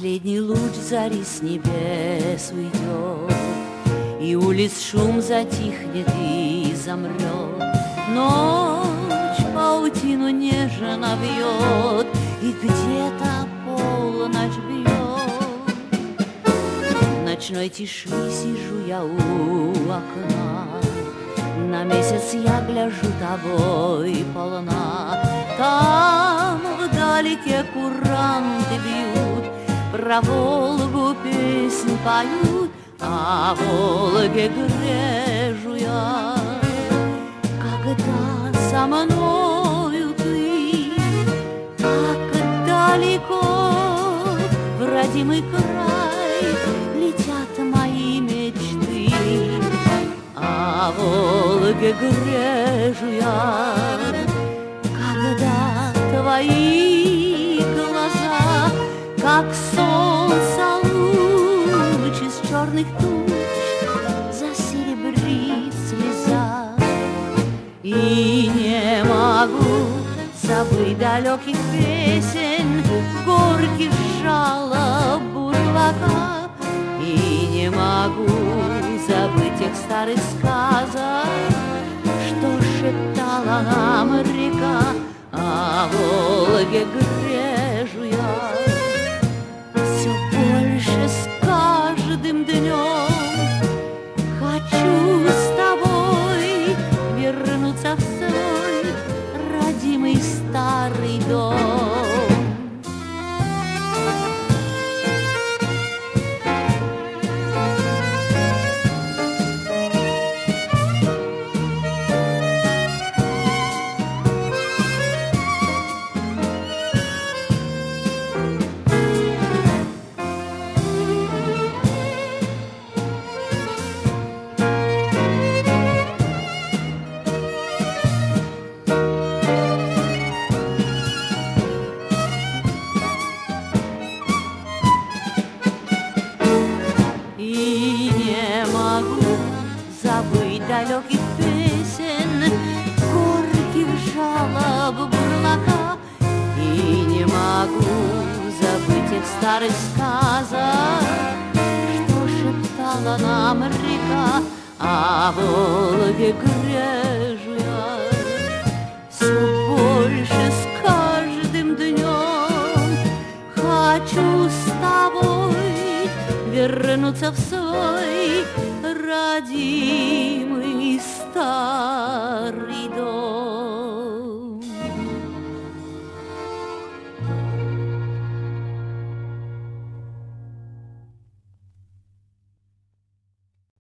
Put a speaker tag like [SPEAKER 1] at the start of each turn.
[SPEAKER 1] Последний луч зари с небес уйдет, и улиц шум затихнет и замрет. Ночь паутину нежно вьет, и где-то полночь бьет. В ночной тиши сижу я у окна, на месяц я гляжу, тобой полна. Там вдалеке куранты бьют, про Волгу песнь поют, а Волге грежу я. Когда со мною ты, так далеко, в родимый край летят мои мечты, а Волге грежу я. Когда твои глаза, как солнце луч из черных туч, засеребрит слеза, и не могу забыть далеких песен, горьких жалоб бурлака, и не могу забыть тех старых сказок, что шептала нам река, а Волге грежу я. Все больше с каждым днем хочу с тобой вернуться в свой родимый старый дом. Далеких песен, горьких жалоб бурлака, и не могу забыть тех старых сказок, что шептала нам река, а Волге грежу я. Все больше с каждым днем хочу с тобой вернуться в свой родимый старый